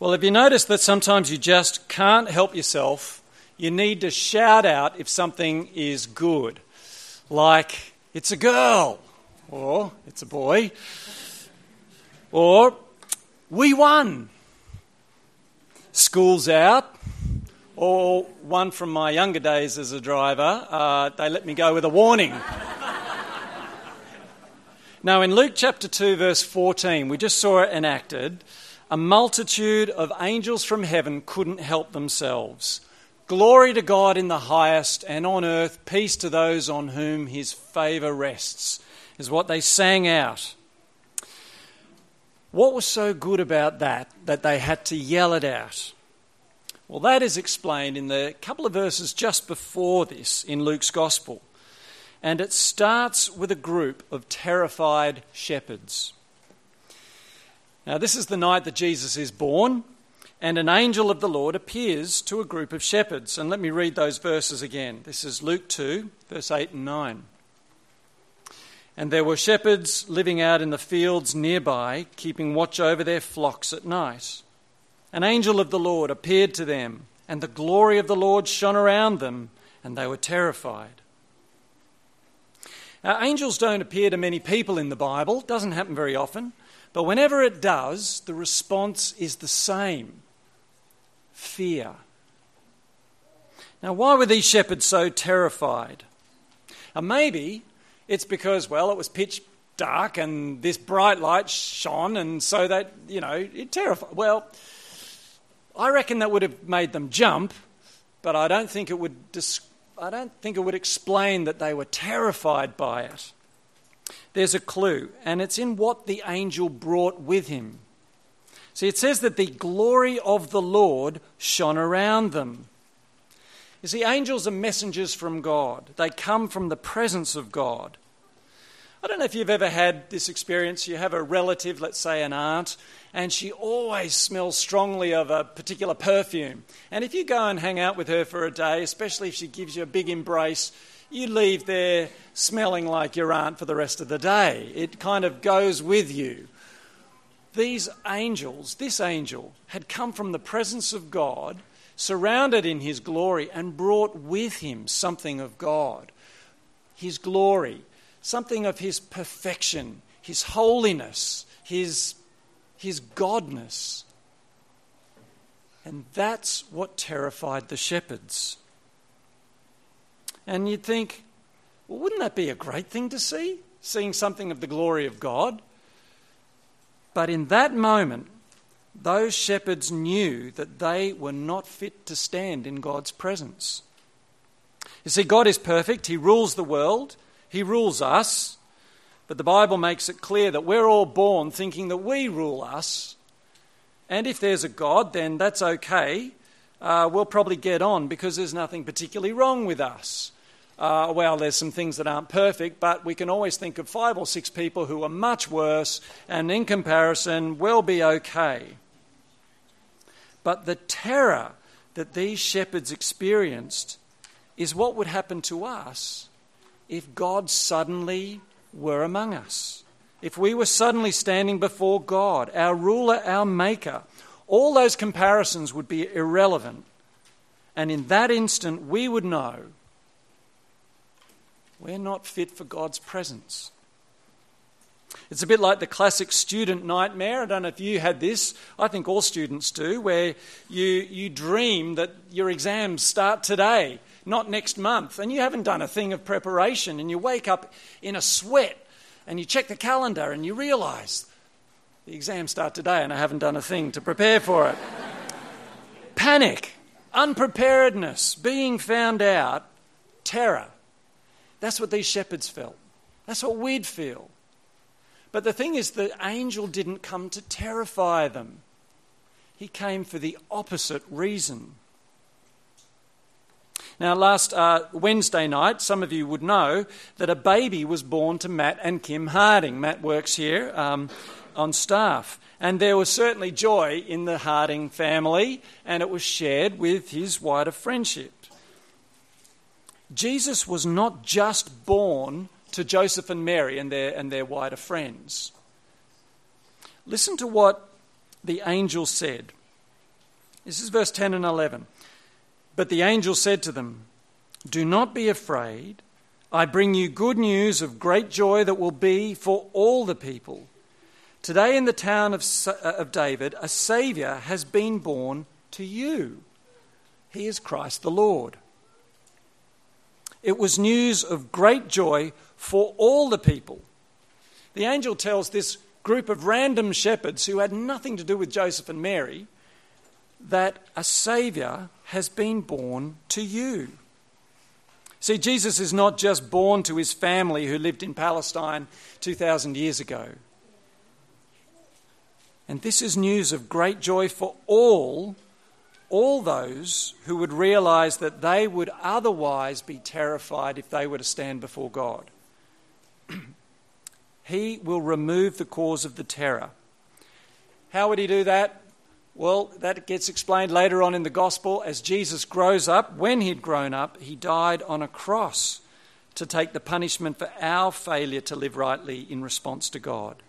Well, have you noticed that sometimes you just can't help yourself? You need to shout out if something is good. Like, it's a girl, or it's a boy, or we won, school's out, or one from my younger days as a driver, they let me go with a warning. Now, in Luke chapter 2, verse 14, we just saw it enacted. A multitude of angels from heaven couldn't help themselves. Glory to God in the highest, and on earth peace to those on whom his favour rests, is what they sang out. What was so good about that they had to yell it out? Well, that is explained in the couple of verses just before this in Luke's Gospel. And it starts with a group of terrified shepherds. Now, this is the night that Jesus is born, and an angel of the Lord appears to a group of shepherds. And let me read those verses again. This is Luke 2, verse 8 and 9. And there were shepherds living out in the fields nearby, keeping watch over their flocks at night. An angel of the Lord appeared to them, and the glory of the Lord shone around them, and they were terrified. Now, angels don't appear to many people in the Bible. It doesn't happen very often. But whenever it does, the response is the same: fear. Now, why were these shepherds so terrified? Maybe it's because, well, it was pitch dark and this bright light shone, and so that, it terrified. Well, I reckon that would have made them jump, but I don't think it would explain that they were terrified by it. There's a clue, and it's in what the angel brought with him. See, it says that the glory of the Lord shone around them. You see, angels are messengers from God. They come from the presence of God. I don't know if you've ever had this experience. You have a relative, let's say an aunt, and she always smells strongly of a particular perfume. And if you go and hang out with her for a day, especially if she gives you a big embrace, you leave there smelling like your aunt for the rest of the day. It kind of goes with you. This angel had come from the presence of God, surrounded in his glory, and brought with him something of God. His glory, something of his perfection, his holiness, his godness. And that's what terrified the shepherds. And you'd think, well, wouldn't that be a great thing to see? Seeing something of the glory of God? But in that moment, those shepherds knew that they were not fit to stand in God's presence. You see, God is perfect. He rules the world. He rules us. But the Bible makes it clear that we're all born thinking that we rule us. And if there's a God, then that's okay. We'll probably get on because there's nothing particularly wrong with us. Well, there's some things that aren't perfect, but we can always think of 5 or 6 people who are much worse, and in comparison, we'll be okay. But the terror that these shepherds experienced is what would happen to us if God suddenly were among us. If we were suddenly standing before God, our ruler, our maker, all those comparisons would be irrelevant. And in that instant, we would know we're not fit for God's presence. It's a bit like the classic student nightmare. I don't know if you had this. I think all students do, where you dream that your exams start today, not next month, and you haven't done a thing of preparation, and you wake up in a sweat, and you check the calendar, and you realise the exams start today, and I haven't done a thing to prepare for it. Panic, unpreparedness, being found out, terror. That's what these shepherds felt. That's what we'd feel. But the thing is, the angel didn't come to terrify them. He came for the opposite reason. Now, last Wednesday night, some of you would know that a baby was born to Matt and Kim Harding. Matt works here on staff. And there was certainly joy in the Harding family, and it was shared with his wider friendship. Jesus was not just born to Joseph and Mary and their wider friends. Listen to what the angel said. This is verse 10 and 11. But the angel said to them, "Do not be afraid. I bring you good news of great joy that will be for all the people. Today in the town of David, a Saviour has been born to you. He is Christ the Lord." It was news of great joy for all the people. The angel tells this group of random shepherds who had nothing to do with Joseph and Mary that a Saviour has been born to you. See, Jesus is not just born to his family who lived in Palestine 2,000 years ago. And this is news of great joy for all those who would realise that they would otherwise be terrified if they were to stand before God. He will remove the cause of the terror. How would he do that? Well, that gets explained later on in the gospel. As Jesus grows up, when he'd grown up, he died on a cross to take the punishment for our failure to live rightly in response to God.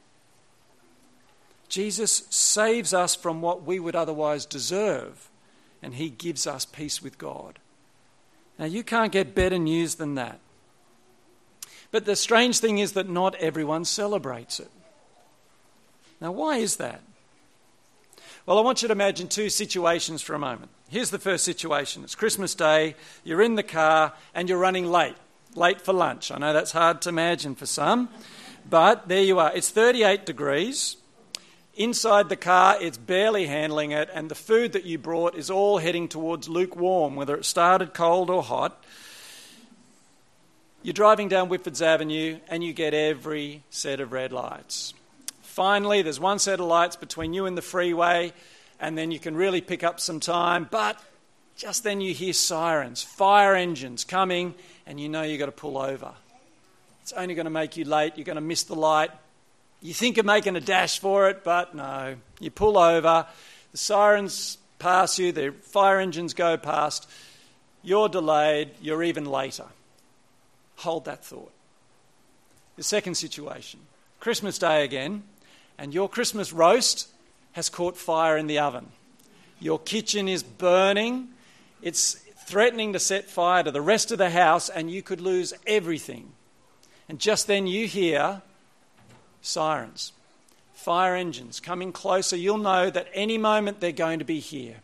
Jesus saves us from what we would otherwise deserve, and he gives us peace with God. Now, you can't get better news than that. But the strange thing is that not everyone celebrates it. Now, why is that? Well, I want you to imagine two situations for a moment. Here's the first situation. It's Christmas Day, you're in the car, and you're running late for lunch. I know that's hard to imagine for some, but there you are. It's 38 degrees. Inside the car, it's barely handling it, and the food that you brought is all heading towards lukewarm, whether it started cold or hot. You're driving down Whitfords Avenue, and you get every set of red lights. Finally, there's one set of lights between you and the freeway, and then you can really pick up some time. But just then you hear sirens, fire engines coming, and you know you've got to pull over. It's only going to make you late. You're going to miss the light. You think of making a dash for it, but no. You pull over. The sirens pass you. The fire engines go past. You're delayed. You're even later. Hold that thought. The second situation, Christmas Day again, and your Christmas roast has caught fire in the oven. Your kitchen is burning. It's threatening to set fire to the rest of the house, and you could lose everything. And just then you hear sirens, fire engines coming closer. You'll know that any moment they're going to be here.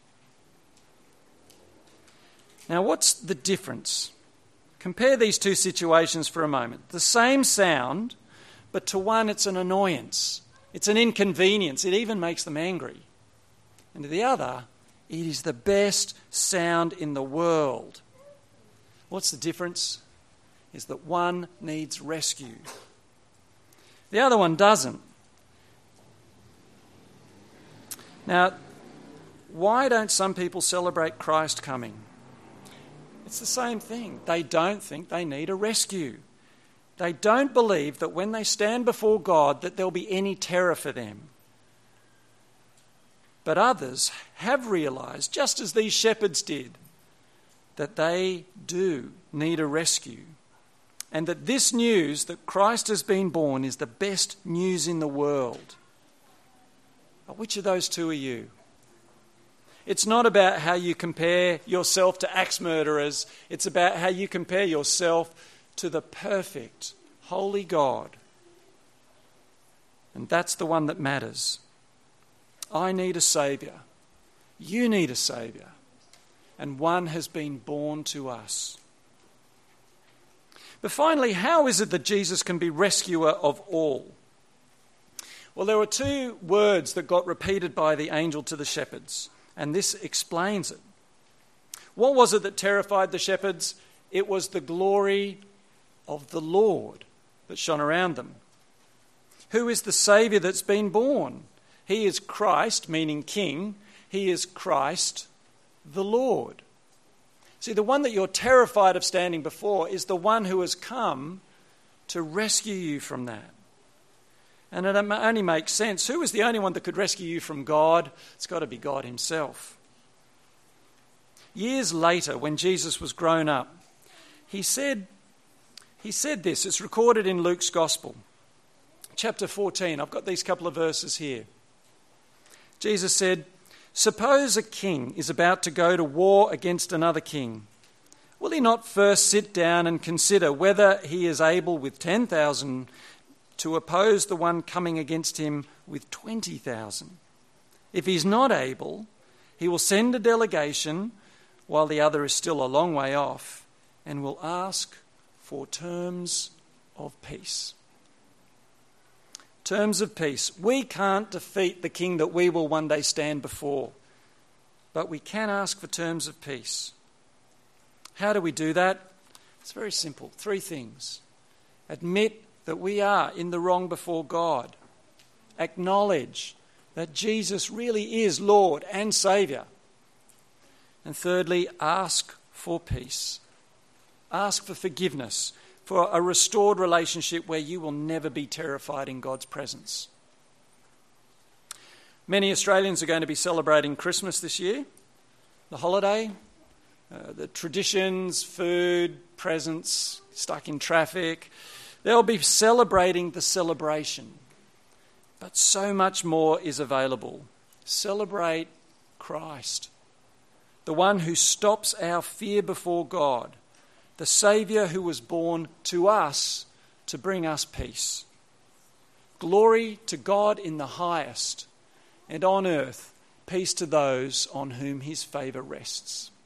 Now, what's the difference? Compare these two situations for a moment. The same sound, but to one it's an annoyance. It's an inconvenience. It even makes them angry. And to the other, it is the best sound in the world. What's the difference? Is that one needs rescue. The other one doesn't. Now, why don't some people celebrate Christ coming? It's the same thing. They don't think they need a rescue. They don't believe that when they stand before God that there'll be any terror for them. But others have realised, just as these shepherds did, that they do need a rescue. And that this news that Christ has been born is the best news in the world. But which of those two are you? It's not about how you compare yourself to axe murderers. It's about how you compare yourself to the perfect, holy God. And that's the one that matters. I need a Saviour. You need a Saviour. And one has been born to us. But finally, how is it that Jesus can be rescuer of all? Well, there were two words that got repeated by the angel to the shepherds, and this explains it. What was it that terrified the shepherds? It was the glory of the Lord that shone around them. Who is the Saviour that's been born? He is Christ, meaning King. He is Christ the Lord. See, the one that you're terrified of standing before is the one who has come to rescue you from that. And it only makes sense. Who is the only one that could rescue you from God? It's got to be God himself. Years later, when Jesus was grown up, he said this. It's recorded in Luke's Gospel, chapter 14. I've got these couple of verses here. Jesus said, Suppose a king is about to go to war against another king. Will he not first sit down and consider whether he is able with 10,000 to oppose the one coming against him with 20,000? If he's not able, he will send a delegation while the other is still a long way off and will ask for terms of peace. Terms of peace. We can't defeat the king that we will one day stand before, but we can ask for terms of peace. How do we do that? It's very simple. 3 things. Admit that we are in the wrong before God. Acknowledge that Jesus really is Lord and Saviour. And thirdly, ask for peace. Ask for forgiveness, for a restored relationship where you will never be terrified in God's presence. Many Australians are going to be celebrating Christmas this year, the holiday, the traditions, food, presents, stuck in traffic. They'll be celebrating the celebration. But so much more is available. Celebrate Christ, the one who stops our fear before God, the Saviour who was born to us to bring us peace. Glory to God in the highest, and on earth peace to those on whom his favour rests.